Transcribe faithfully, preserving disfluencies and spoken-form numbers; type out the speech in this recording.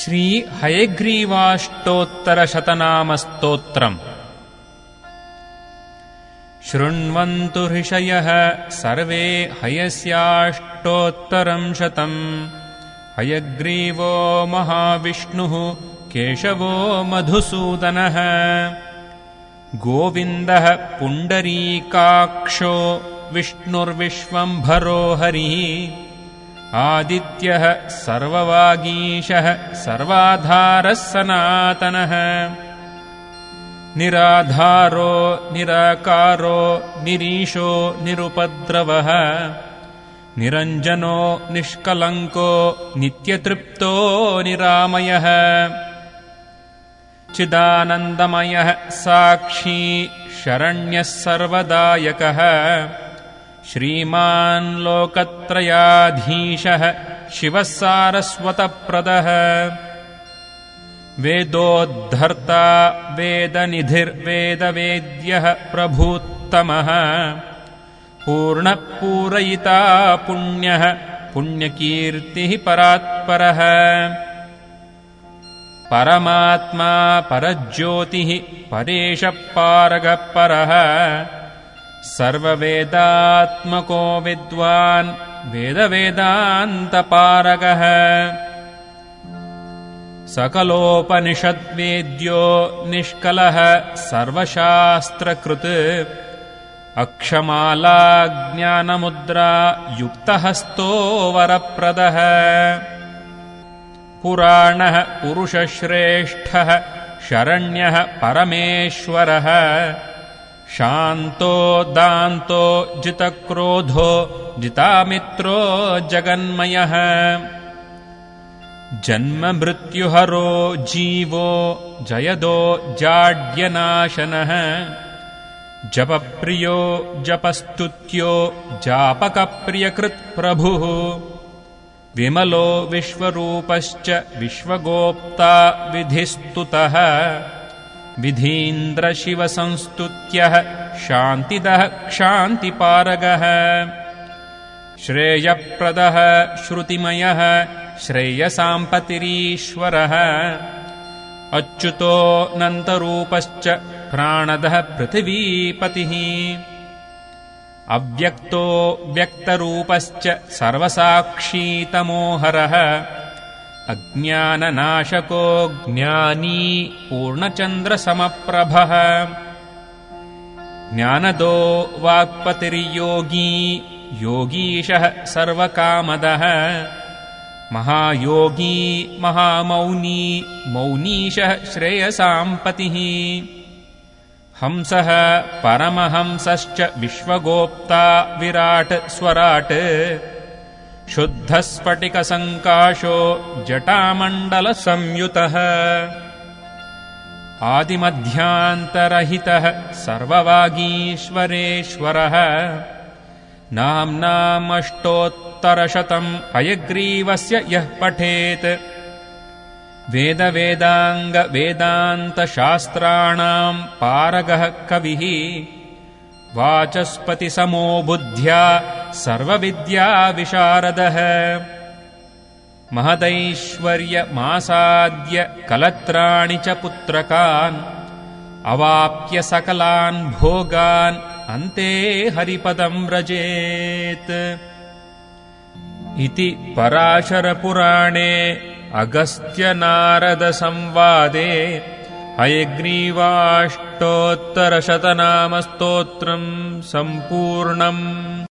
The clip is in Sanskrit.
श्री हयग्रीवाष्टोत्तरशतनामस्तोत्रम्। शृण्वन्तु ऋषयः सर्वे हयस्याष्टोत्तरम् शतम्। हयग्रीवो महाविष्णुः केशवो मधुसूदनः। गोविन्दः पुण्डरीकाक्षो विष्णुर्विश्वम्भरो हरिः। आदित्यः सर्ववागीशः सर्वाधारः सनातनः। निराधारो निराकारो निरीशो निरुपद्रवः। निरञ्जनो निष्कलङ्को नित्यतृप्तो निरामयः। चिदानन्दमयः साक्षी शरण्यः सर्वदायकः। श्रीमान् लोकत्रयाधीशः शिवः सारस्वतप्रदः। वेदोद्धर्ता वेदनिधिर्वेदवेद्यः प्रभूत्तमः। पूर्णः पूरयिता पुण्यः पुण्यकीर्तिः परात्परः। परमात्मा परज्योतिः परेशः पारगः परः। सर्ववेदात्मको विद्वान् वेदवेदान्तपारगः। सकलोपनिषद्वेद्यो निष्कलः सर्वशास्त्रकृत्। अक्षमाला ज्ञानमुद्रा युक्तहस्तो वरप्रदः। पुराणः पुरुषश्रेष्ठः शरण्यः परमेश्वरः। शान्तो दान्तो जितक्रोधो जितामित्रो जगन्मयः। जन्ममृत्युहरो जीवो जयदो जाड्यनाशनः। जपप्रियो जपस्तुत्यो जापकप्रियकृत्प्रभुः। विमलो विश्वरूपश्च विश्वगोप्ता विधिस्तुतः। विधीन्द्रशिवसंस्तुत्यः शान्तिदः क्षान्तिपारगः। श्रेयप्रदः श्रुतिमयः श्रेयसाम्पतिरीश्वरः। अच्युतोऽनन्तरूपश्च प्राणदः पृथिवीपतिः। अव्यक्तो व्यक्तरूपश्च सर्वसाक्षीतमोहरः। अज्ञाननाशको ज्ञानी पूर्णचन्द्रसमप्रभः। ज्ञानदो वाक्पतिर्योगी योगीशः सर्वकामदः। महायोगी महामौनी मौनीशः श्रेयसाम्पतिः। हंसः परमहंसश्च विश्वगोप्ता विराट् स्वराट्। शुद्धस्फटिकसङ्काशो जटामण्डलसंयुतः। आदिमध्यान्तरहितः सर्ववागीश्वरेश्वरः। नाम्नामष्टोत्तरशतम् हयग्रीवस्य यः पठेत्। वेदवेदाङ्गवेदान्तशास्त्राणाम् पारगः कविः। वाचस्पतिसमो बुद्ध्या सर्वविद्याविशारदः। महदैश्वर्यमासाद्य कलत्राणि च पुत्रकान्। अवाप्य सकलान् भोगान् अन्ते हरिपदम् व्रजेत्। इति पराशरपुराणे अगस्त्यनारदसंवादे हयग्रीवाष्टोत्तरशतनामस्तोत्रम् सम्पूर्णम्।